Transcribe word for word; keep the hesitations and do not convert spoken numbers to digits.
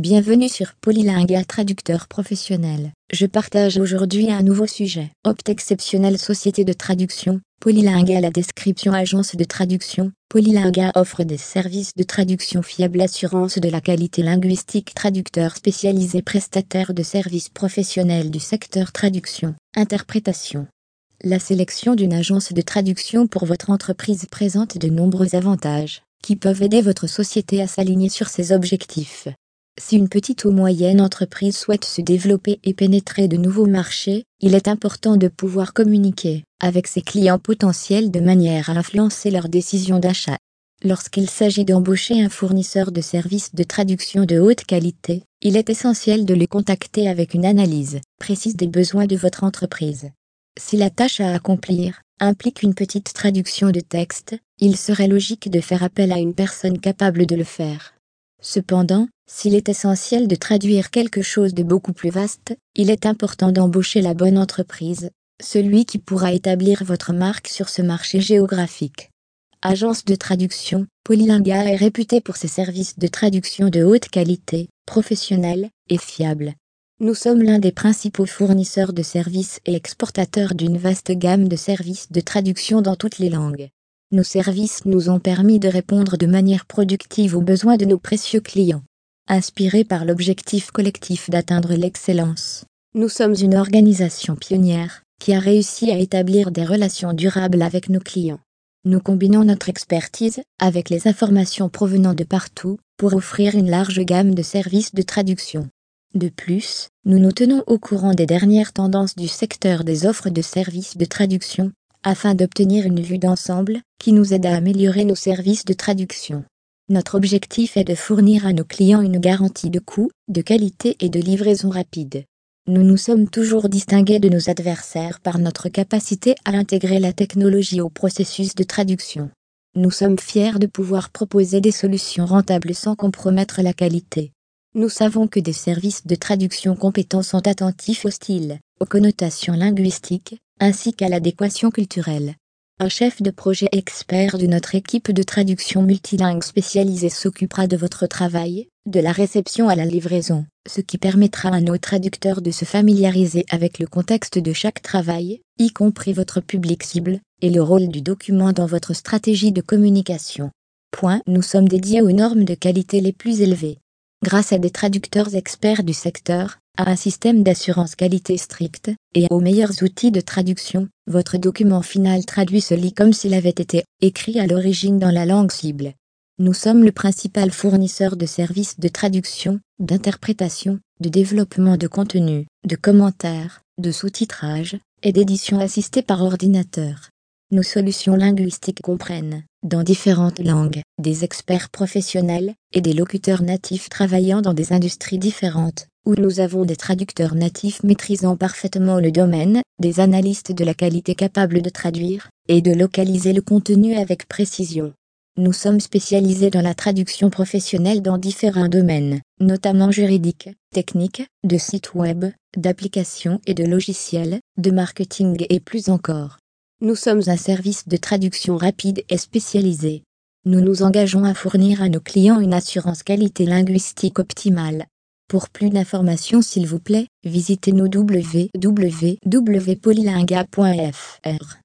Bienvenue sur Polylingual Traducteur Professionnel. Je partage aujourd'hui un nouveau sujet. Opt exceptionnelle société de traduction. Polylingual à description agence de traduction. Polylingual offre des services de traduction fiables, assurance de la qualité linguistique, traducteur spécialisé, prestataire de services professionnels du secteur traduction, interprétation. La sélection d'une agence de traduction pour votre entreprise présente de nombreux avantages qui peuvent aider votre société à s'aligner sur ses objectifs. Si une petite ou moyenne entreprise souhaite se développer et pénétrer de nouveaux marchés, il est important de pouvoir communiquer avec ses clients potentiels de manière à influencer leurs décisions d'achat. Lorsqu'il s'agit d'embaucher un fournisseur de services de traduction de haute qualité, il est essentiel de le contacter avec une analyse précise des besoins de votre entreprise. Si la tâche à accomplir implique une petite traduction de texte, il serait logique de faire appel à une personne capable de le faire. Cependant, s'il est essentiel de traduire quelque chose de beaucoup plus vaste, il est important d'embaucher la bonne entreprise, celui qui pourra établir votre marque sur ce marché géographique. Agence de traduction, Polylingual est réputée pour ses services de traduction de haute qualité, professionnels et fiables. Nous sommes l'un des principaux fournisseurs de services et exportateurs d'une vaste gamme de services de traduction dans toutes les langues. Nos services nous ont permis de répondre de manière productive aux besoins de nos précieux clients. Inspirés par l'objectif collectif d'atteindre l'excellence, nous sommes une organisation pionnière qui a réussi à établir des relations durables avec nos clients. Nous combinons notre expertise avec les informations provenant de partout pour offrir une large gamme de services de traduction. De plus, nous nous tenons au courant des dernières tendances du secteur des offres de services de traduction, afin d'obtenir une vue d'ensemble qui nous aide à améliorer nos services de traduction. Notre objectif est de fournir à nos clients une garantie de coût, de qualité et de livraison rapide. Nous nous sommes toujours distingués de nos adversaires par notre capacité à intégrer la technologie au processus de traduction. Nous sommes fiers de pouvoir proposer des solutions rentables sans compromettre la qualité. Nous savons que des services de traduction compétents sont attentifs au style, aux connotations linguistiques, ainsi qu'à l'adéquation culturelle. Un chef de projet expert de notre équipe de traduction multilingue spécialisée s'occupera de votre travail, de la réception à la livraison, ce qui permettra à nos traducteurs de se familiariser avec le contexte de chaque travail, y compris votre public cible, et le rôle du document dans votre stratégie de communication. Point. Nous sommes dédiés aux normes de qualité les plus élevées. Grâce à des traducteurs experts du secteur, à un système d'assurance qualité strict, et aux meilleurs outils de traduction, votre document final traduit se lit comme s'il avait été écrit à l'origine dans la langue cible. Nous sommes le principal fournisseur de services de traduction, d'interprétation, de développement de contenu, de commentaires, de sous-titrage, et d'édition assistée par ordinateur. Nos solutions linguistiques comprennent, dans différentes langues, des experts professionnels et des locuteurs natifs travaillant dans des industries différentes, où nous avons des traducteurs natifs maîtrisant parfaitement le domaine, des analystes de la qualité capables de traduire et de localiser le contenu avec précision. Nous sommes spécialisés dans la traduction professionnelle dans différents domaines, notamment juridiques, techniques, de sites web, d'applications et de logiciels, de marketing et plus encore. Nous sommes un service de traduction rapide et spécialisé. Nous nous engageons à fournir à nos clients une assurance qualité linguistique optimale. Pour plus d'informations s'il vous plaît, visitez-nous w w w point polylingual point f r.